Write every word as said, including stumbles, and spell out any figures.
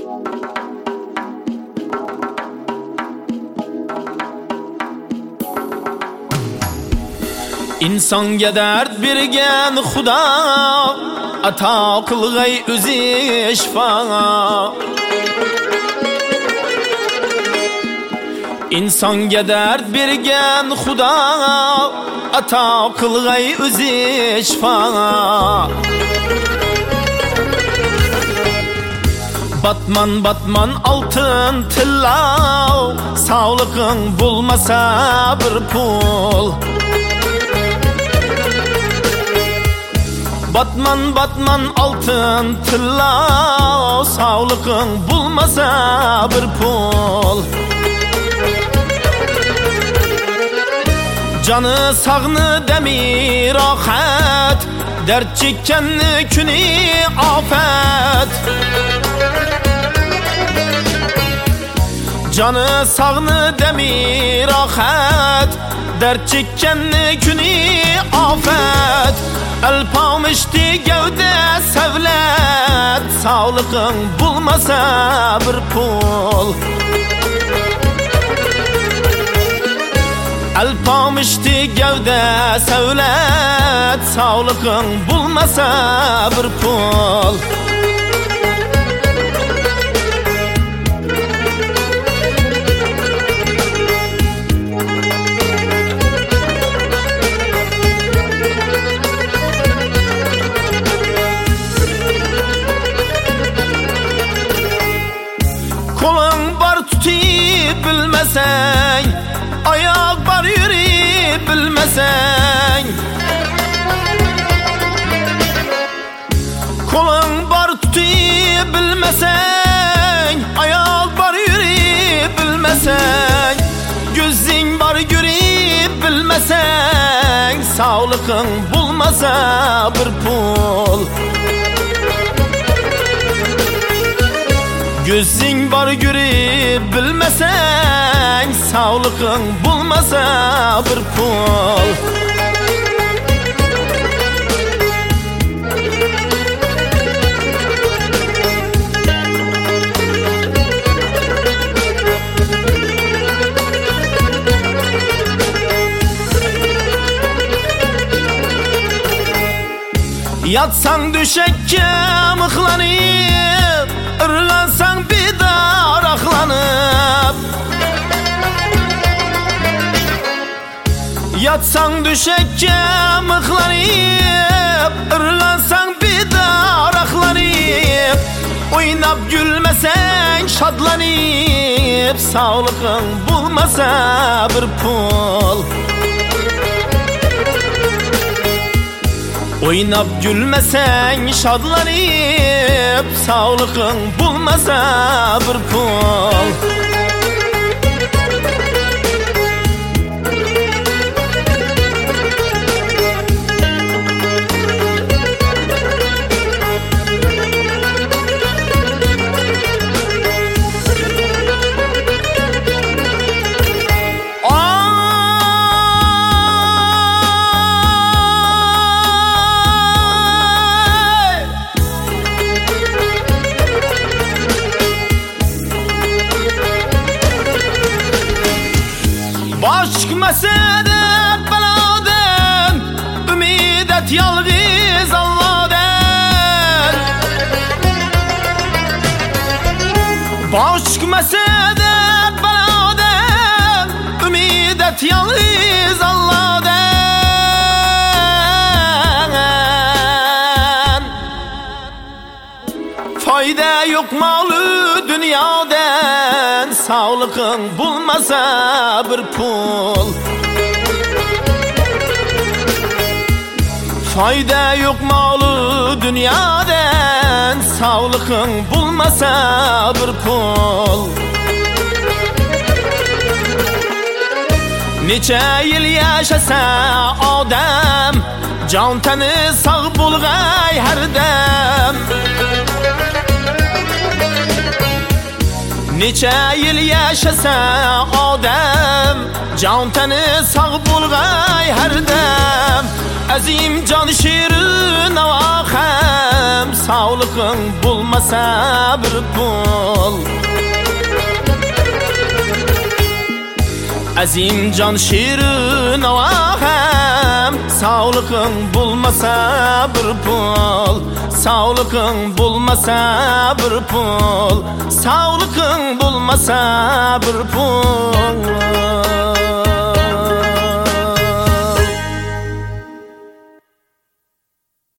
İnsonga dard bergan Xudo ato qilg'ay o'zi shifo. İnsonga dard bergan Xudo ato qilg'ay o'zi shifo. Batman batman altın tilla, sağlıqing bo'lmasa bir pul. Batman batman altın tilla, sağlıqing bo'lmasa bir pul. Canı sağni demir rohat, dard chekkanni kuni ofat. Canı sağni demir rohat, dard chekkanni kuni ofat. Alpamıştı gövde sevlet, sağlıqing bo'lmasa bir pul. Alpamıştı gövde sevlet, sağlıqing bo'lmasa bir pul. Kolun var tutib bilmesen, ayak var yürüyüp bilmesen. Kolun var tutib bilmesen, ayak var yürüyüp bilmesen. Gözün var görüp bilmesen, sağlıqing bo'lmasa bir pul. Gözün var görüp bilmesen, sağlıqing bo'lmasa bir pul. Yatsan döşekке mıhlanıp, ırlansan bidar aklanıp. Yatsan döşekke mıhlanıp, ırlansan bidar aklanıp. Oynap gülmesen şadlanıp, sağlıqing bo'lmasa bir pul. Oynap gülmesen şadlanıp, sağlıqing bo'lmasa bir pul. Baş çıkmasa da beladan, ümid et yalnız Allah'dan. Baş çıkmasa da beladan, ümid et yalnız Allah'dan. Fayda yok malı dünyadan, sağlıqing bo'lmasa bir pul. Fayda yok malı dünyadan, sağlıqing bo'lmasa bir pul. Necha yil yashasa odam, jon tani sog' bo'lg'ay har dam. Neçə yıl yaşasa adam, can təni sağ bulğay hərdəm. Əzim can şirin avaxəm, sağlıqın bulmasa bir pul. Əzim can şirin avaxəm, sağlıqın bulmasa bir pul. Sağlıqın bulmasa bir pul, sağlıqın bulmasa bir pul.